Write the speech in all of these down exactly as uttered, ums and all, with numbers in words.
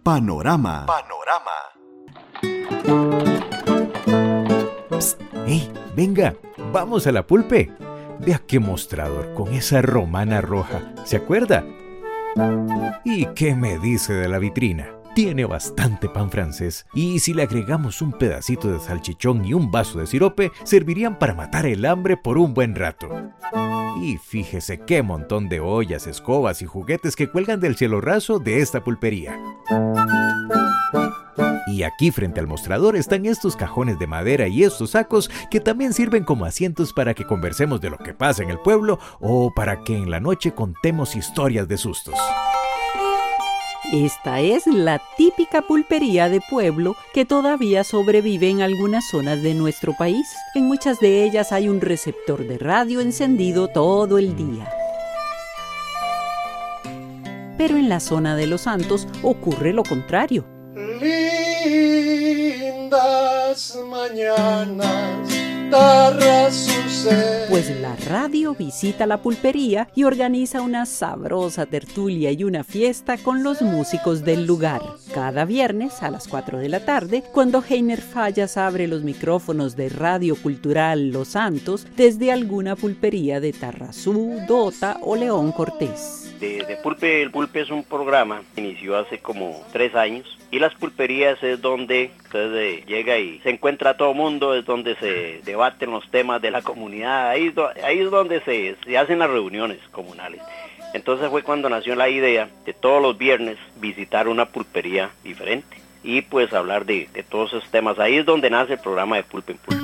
Panorama. Panorama. Psst, ¡hey! Venga, vamos a la Pulpe. Vea qué mostrador con esa romana roja. ¿Se acuerda? ¿Y qué me dice de la vitrina? Tiene bastante pan francés y si le agregamos un pedacito de salchichón y un vaso de sirope, servirían para matar el hambre por un buen rato. Y fíjese qué montón de ollas, escobas y juguetes que cuelgan del cielo raso de esta pulpería. Y aquí frente al mostrador están estos cajones de madera y estos sacos que también sirven como asientos para que conversemos de lo que pasa en el pueblo o para que en la noche contemos historias de sustos. Esta es la típica pulpería de pueblo que todavía sobrevive en algunas zonas de nuestro país. En muchas de ellas hay un receptor de radio encendido todo el día. Pero en la zona de Los Santos ocurre lo contrario. Lindas mañanas, Tarrasucé. Pues la radio visita la pulpería y organiza una sabrosa tertulia y una fiesta con los músicos del lugar. Cada viernes a las cuatro de la tarde, cuando Heiner Fallas abre los micrófonos de Radio Cultural Los Santos desde alguna pulpería de Tarrazú, Dota o León Cortés. De, de Pulpe, el Pulpe es un programa que inició hace como tres años y las pulperías es donde usted eh, llega y se encuentra todo el mundo, es donde se debaten los temas de la comunidad, ahí es, do, ahí es donde se, se hacen las reuniones comunales. Entonces fue cuando nació la idea de todos los viernes visitar una pulpería diferente y pues hablar de, de todos esos temas. Ahí es donde nace el programa de Pulpe en Pulpe.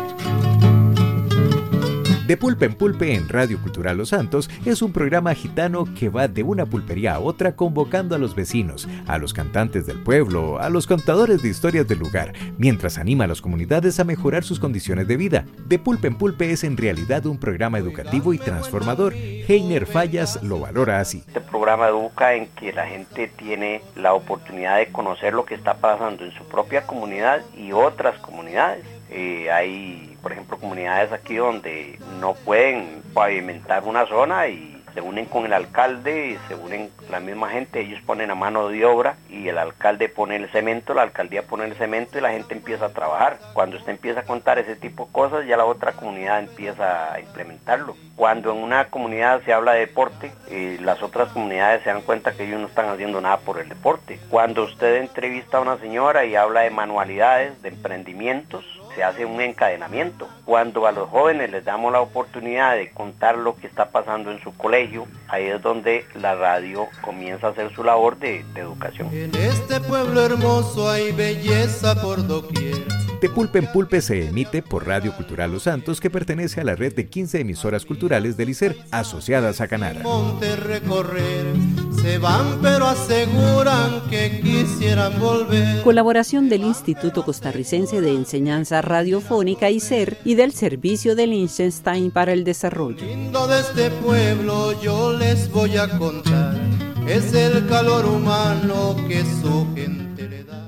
De Pulpe en Pulpe en Radio Cultural Los Santos es un programa gitano que va de una pulpería a otra convocando a los vecinos, a los cantantes del pueblo, a los contadores de historias del lugar, mientras anima a las comunidades a mejorar sus condiciones de vida. De Pulpe en Pulpe es en realidad un programa educativo y transformador. Heiner Fallas lo valora así. Este programa educa en que la gente tiene la oportunidad de conocer lo que está pasando en su propia comunidad y otras comunidades. Eh, hay, por ejemplo, comunidades aquí donde no pueden pavimentar una zona y se unen con el alcalde, se unen la misma gente, ellos ponen a mano de obra y el alcalde pone el cemento, la alcaldía pone el cemento y la gente empieza a trabajar. Cuando usted empieza a contar ese tipo de cosas, ya la otra comunidad empieza a implementarlo. Cuando en una comunidad se habla de deporte, eh, las otras comunidades se dan cuenta que ellos no están haciendo nada por el deporte. Cuando usted entrevista a una señora y habla de manualidades, de emprendimientos, se hace un encadenamiento. Cuando a los jóvenes les damos la oportunidad de contar lo que está pasando en su colegio, ahí es donde la radio comienza a hacer su labor de, de educación. En este pueblo hermoso hay belleza por doquier. De Pulpe en Pulpe se emite por Radio Cultural Los Santos, que pertenece a la red de quince emisoras culturales del I C E R, asociadas a Canara. Monte recorrer, se van pero aseguran que quisieran volver. Colaboración del Instituto Costarricense de Enseñanza Radiofónica I C E R y del Servicio de Liechtenstein para el Desarrollo. Lindo de este pueblo yo les voy a contar, es el calor humano que su gente le da.